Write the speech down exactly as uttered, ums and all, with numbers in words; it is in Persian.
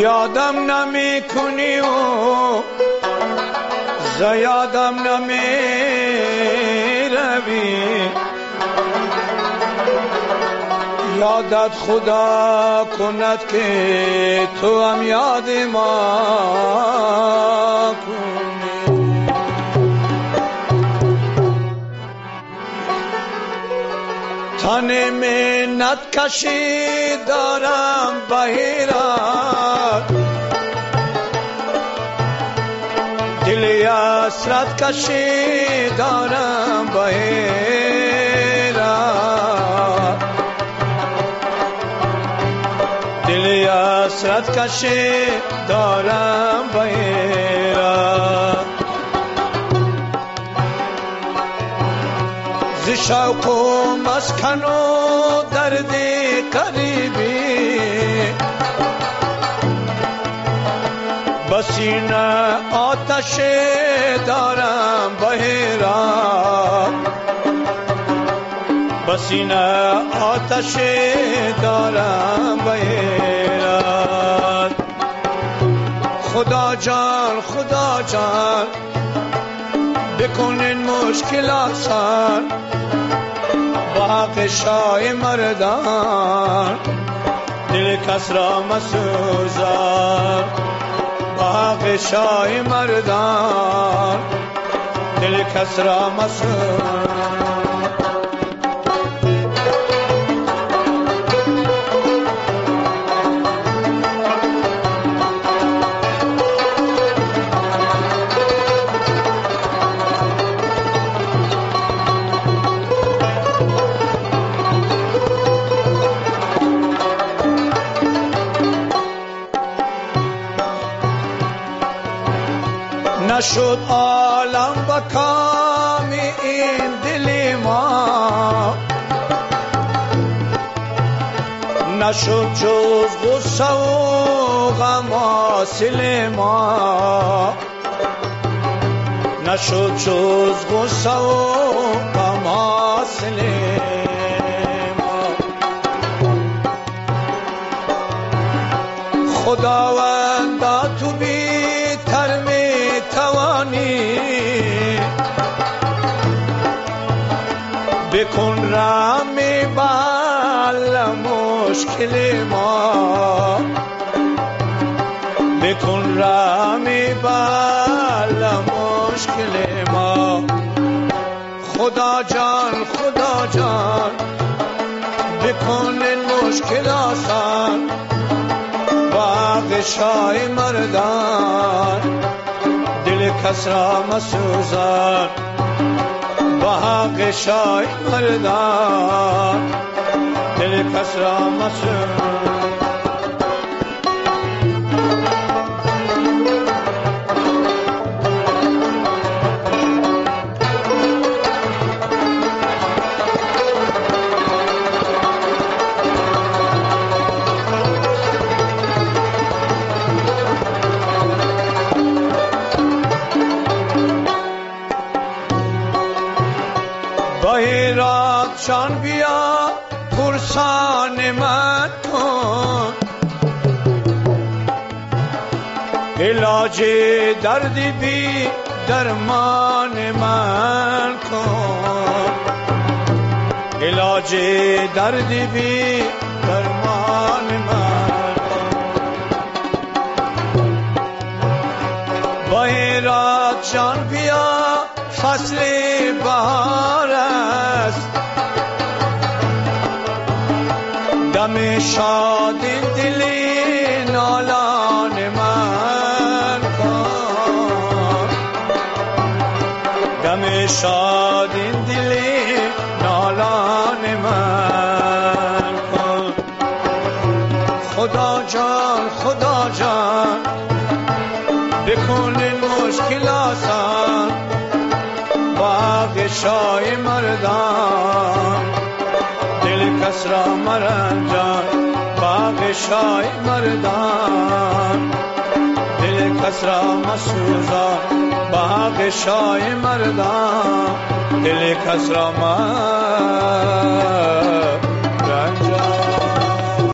یادم نمی کنی و زیادم نمی روی، یادت خدا کند که تو هم یاد ما کنی. تن منت کشی دارم بحیرت، دل حسرت کشی دارم بحیرت، دل حسرت کشی دارم بحیرت. ز شوق و مسکن و درد قریبی، بسینه آتش دارم بحیرت، بسینه آتش دارم بحیرت. خدا جان خدا جان بکن این مشکل آسان، با حق شای مردان دل کس را مسوزان، با حق شای مردان دل کس را مسوزان. نشد عالم با کام این دل ما، نشد جز غصه و غم حاصل ما، نشد جز غصه و غم حاصل ما. خداوندا تو بی‌تر توانی، بکن رحم بر مشکل ما، بکن رحم بر مشکل ما. خدا جان خدا جان بکن این مشکل آسان، با غشای مردان دل کس را مسوزان، با حق شای مردان دل کس را مسوزان. بحیرت جان بیا پرسان من کن، علاج درد بی درمان من کن، علاج درد بی درمان من کن. بحیرت جان بیا فصل بهار است، دم شاد دل نالان من کن، دم شاد دل نالان من کن. خدا جان خدا جان بکن این مشکل آسان، با غشای مردان دل کس را مرنجان، با غشای مردان دل کس را مسوزان، با غشای مردان دل کس را مرنجان.